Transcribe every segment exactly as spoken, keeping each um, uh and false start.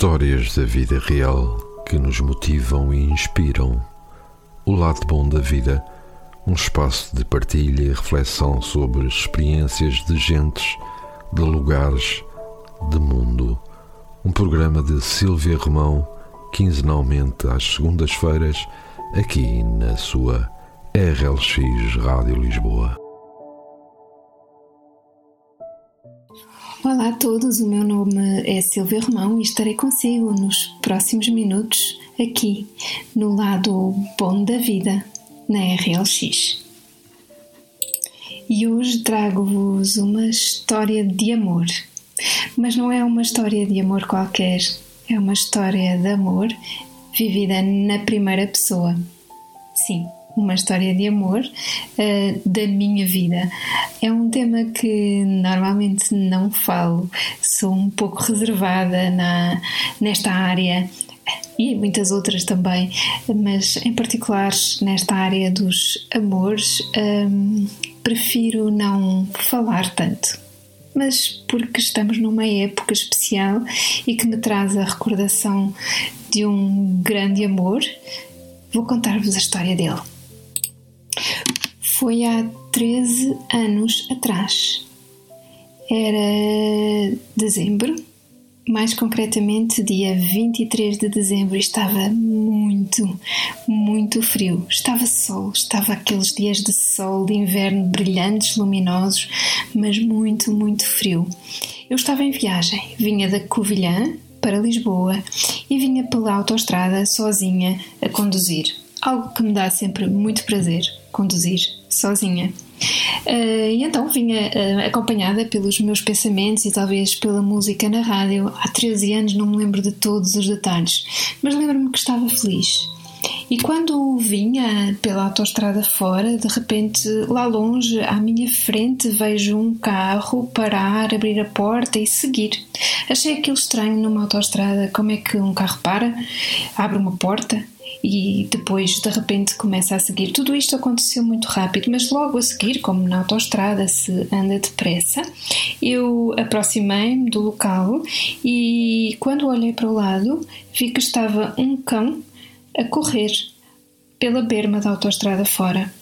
Histórias da vida real que nos motivam e inspiram. O lado bom da vida, um espaço de partilha e reflexão sobre experiências de gentes, de lugares, de mundo. Um programa de Sílvia Romão, quinzenalmente às segundas-feiras, aqui na sua R L X Rádio Lisboa. Olá a todos, o meu nome é Sílvia Romão e estarei consigo nos próximos minutos aqui no lado bom da vida na R L X. E hoje trago-vos uma história de amor, mas não é uma história de amor qualquer, é uma história de amor vivida na primeira pessoa. Sim, uma história de amor uh, da minha vida. É um tema que normalmente não falo, sou um pouco reservada na, nesta área e em muitas outras também, mas em particular nesta área dos amores um, prefiro não falar tanto. Mas porque estamos numa época especial e que me traz a recordação de um grande amor, vou contar-vos a história dele. Foi há treze anos atrás. Era dezembro, mais concretamente dia vinte e três de dezembro, e estava muito, muito frio. Estava sol, estava aqueles dias de sol de inverno brilhantes, luminosos, mas muito, muito frio. Eu estava em viagem, vinha da Covilhã para Lisboa e vinha pela autoestrada sozinha a conduzir. Algo que me dá sempre muito prazer, conduzir sozinha. Uh, e então vinha uh, acompanhada pelos meus pensamentos e talvez pela música na rádio. Há treze anos não me lembro de todos os detalhes, mas lembro-me que estava feliz. E quando vinha pela autoestrada fora, de repente, lá longe, à minha frente, vejo um carro parar, abrir a porta e seguir. Achei aquilo estranho numa autoestrada. Como é que um carro para, abre uma porta e depois de repente começa a seguir? Tudo isto aconteceu muito rápido, mas logo a seguir, como na autoestrada se anda depressa, eu aproximei-me do local e quando olhei para o lado vi que estava um cão a correr pela berma da autoestrada fora.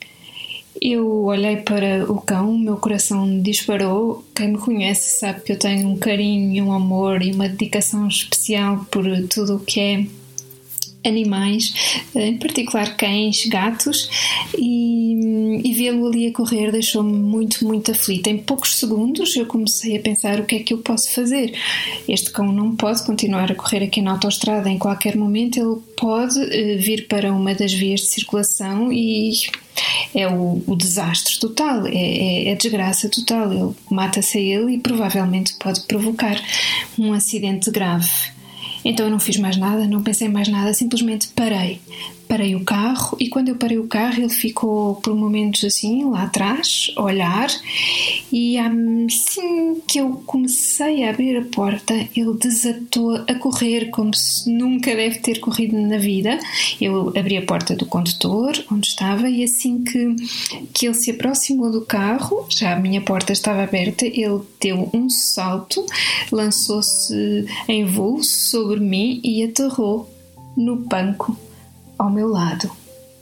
Eu olhei para o cão, o meu coração disparou. Quem me conhece sabe que eu tenho um carinho, um amor e uma dedicação especial por tudo o que é animais, em particular cães, gatos, e, e vê-lo ali a correr deixou-me muito, muito aflita. Em poucos segundos eu comecei a pensar: o que é que eu posso fazer? Este cão não pode continuar a correr aqui na autoestrada. Em qualquer momento ele pode uh, vir para uma das vias de circulação e é o, o desastre total, é, é, é a desgraça total. Ele mata-se a ele e provavelmente pode provocar um acidente grave. Então eu não fiz mais nada, não pensei mais nada, simplesmente parei. Parei o carro e quando eu parei o carro ele ficou por momentos assim, lá atrás, a olhar, e assim que eu comecei a abrir a porta, ele desatou a correr como se nunca deve ter corrido na vida. Eu abri a porta do condutor, onde estava, e assim que, que ele se aproximou do carro, já a minha porta estava aberta, ele deu um salto, lançou-se em voo sobre mim e aterrou no banco ao meu lado.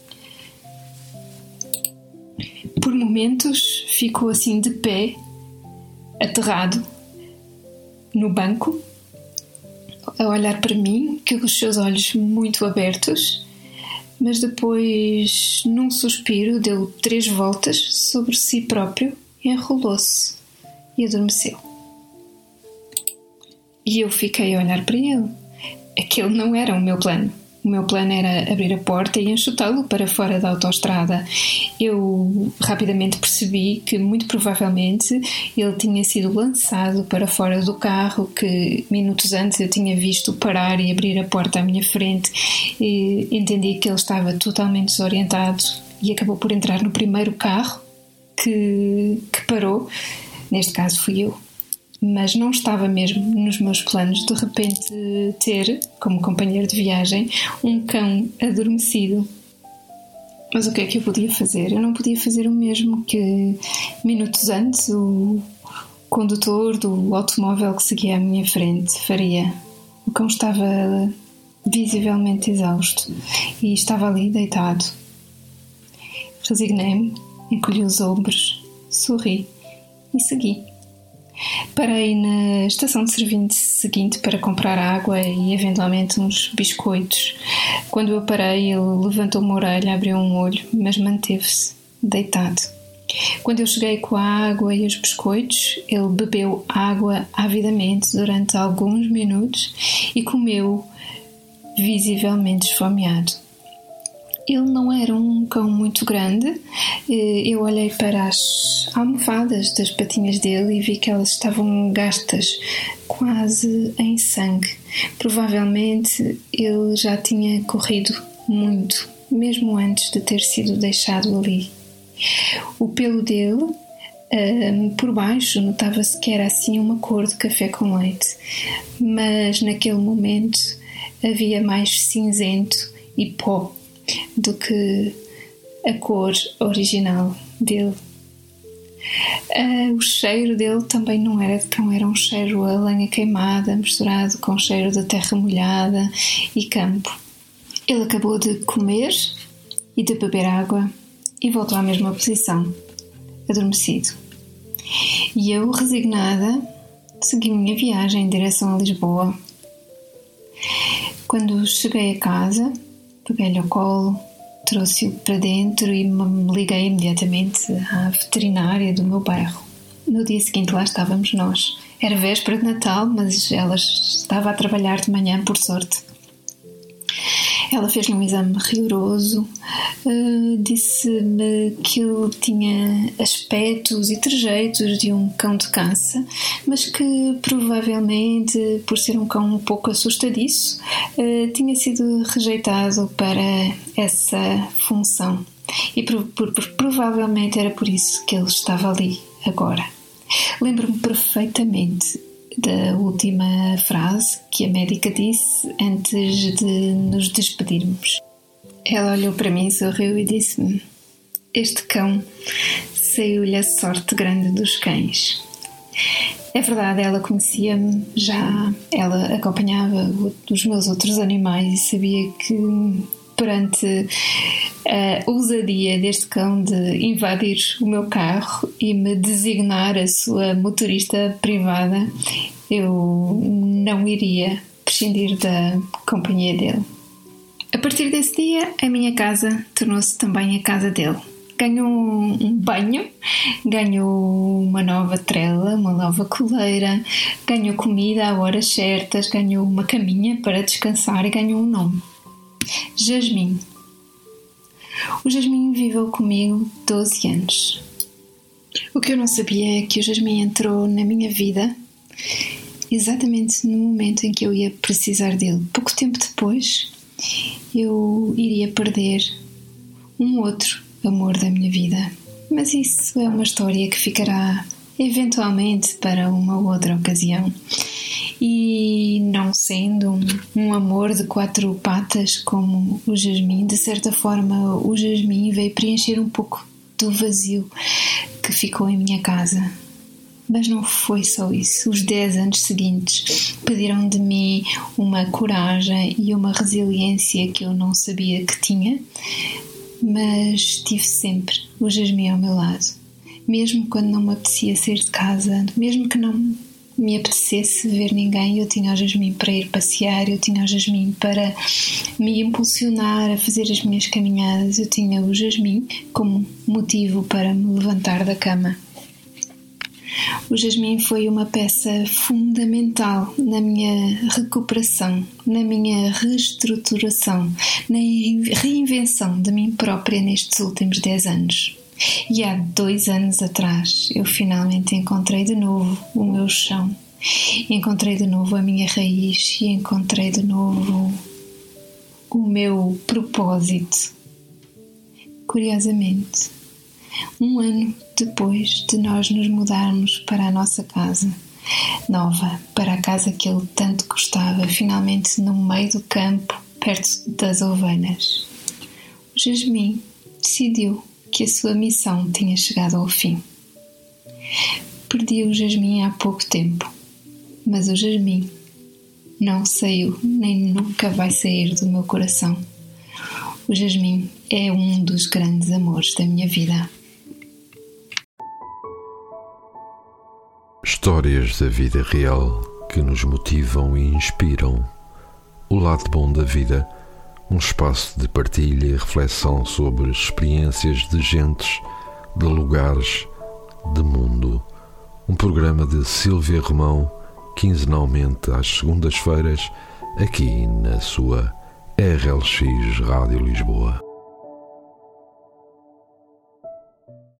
Por momentos ficou assim de pé, aterrado no banco, a olhar para mim, com os seus olhos muito abertos, mas depois, num suspiro, deu três voltas sobre si próprio, enrolou-se e adormeceu. E eu fiquei a olhar para ele. Aquele não era o meu plano. O meu plano era abrir a porta e enxutá-lo para fora da autoestrada. Eu rapidamente percebi que, muito provavelmente, ele tinha sido lançado para fora do carro, que minutos antes eu tinha visto parar e abrir a porta à minha frente. E entendi que ele estava totalmente desorientado e acabou por entrar no primeiro carro que, que parou. Neste caso fui eu. Mas não estava mesmo nos meus planos de repente ter, como companheiro de viagem, um cão adormecido. Mas o que é que eu podia fazer? Eu não podia fazer o mesmo que minutos antes o condutor do automóvel que seguia à minha frente faria. O cão estava visivelmente exausto e estava ali deitado. Resignei-me, encolhi os ombros, sorri e segui. Parei na estação de serviço seguinte para comprar água e eventualmente uns biscoitos. Quando eu parei, ele levantou uma orelha, abriu um olho, mas manteve-se deitado. Quando eu cheguei com a água e os biscoitos, ele bebeu água avidamente durante alguns minutos e comeu visivelmente esfomeado. Ele não era um cão muito grande. Eu olhei para as almofadas das patinhas dele e vi que elas estavam gastas, quase em sangue. Provavelmente ele já tinha corrido muito, mesmo antes de ter sido deixado ali. O pelo dele, um, por baixo, notava-se que era assim uma cor de café com leite, mas naquele momento havia mais cinzento e pó do que a cor original dele. Uh, o cheiro dele também não era de cão, era um cheiro a lenha queimada misturado com cheiro de terra molhada e campo. Ele acabou de comer e de beber água e voltou à mesma posição, adormecido. E eu, resignada, segui minha viagem em direção a Lisboa. Quando cheguei a casa, peguei-lhe ao colo, trouxe-o para dentro e me liguei imediatamente à veterinária do meu bairro. No dia seguinte lá estávamos nós. Era véspera de Natal, mas ela estava a trabalhar de manhã, por sorte. Ela fez-lhe um exame rigoroso, uh, disse-me que ele tinha aspectos e trejeitos de um cão de caça, mas que provavelmente, por ser um cão um pouco assustadiço, uh, tinha sido rejeitado para essa função. E pro, pro, provavelmente era por isso que ele estava ali agora. Lembro-me perfeitamente da última frase que a médica disse antes de nos despedirmos. Ela olhou para mim, sorriu e disse-me: este cão saiu-lhe a sorte grande dos cães. É verdade, ela conhecia-me já, ela acompanhava os meus outros animais e sabia que perante a ousadia deste cão de invadir o meu carro e me designar a sua motorista privada, eu não iria prescindir da companhia dele. A partir desse dia, a minha casa tornou-se também a casa dele. Ganhou um banho, ganhou uma nova trela, uma nova coleira, ganhou comida a horas certas, ganhou uma caminha para descansar e ganhou um nome: Jasmine. O Jasmine viveu comigo doze anos. O que eu não sabia é que o Jasmine entrou na minha vida exatamente no momento em que eu ia precisar dele. Pouco tempo depois, eu iria perder um outro amor da minha vida. Mas isso é uma história que ficará eventualmente para uma outra ocasião. E não sendo um, um amor de quatro patas como o Jasmine, de certa forma o Jasmine veio preencher um pouco do vazio que ficou em minha casa. Mas não foi só isso. Os dez anos seguintes pediram de mim uma coragem e uma resiliência que eu não sabia que tinha, mas tive sempre o Jasmine ao meu lado. Mesmo quando não me apetecia sair de casa, mesmo que não me apetecesse ver ninguém, eu tinha o Jasmine para ir passear, eu tinha o Jasmine para me impulsionar a fazer as minhas caminhadas, eu tinha o Jasmine como motivo para me levantar da cama. O Jasmine foi uma peça fundamental na minha recuperação, na minha reestruturação, na reinvenção de mim própria nestes últimos dez anos. E há dois anos atrás eu finalmente encontrei de novo o meu chão, encontrei de novo a minha raiz e encontrei de novo o meu propósito. Curiosamente, um ano depois de nós nos mudarmos para a nossa casa nova, para a casa que ele tanto gostava, finalmente no meio do campo, perto das ovelhas, o Jasmine decidiu que a sua missão tinha chegado ao fim. Perdi o Jasmine há pouco tempo, mas o Jasmine não saiu, nem nunca vai sair do meu coração. O jasmim é um dos grandes amores da minha vida. Histórias da vida real que nos motivam e inspiram. O lado bom da vida, um espaço de partilha e reflexão sobre experiências de gentes, de lugares, de mundo. Um programa de Sílvia Romão, quinzenalmente às segundas-feiras, aqui na sua R L X Rádio Lisboa.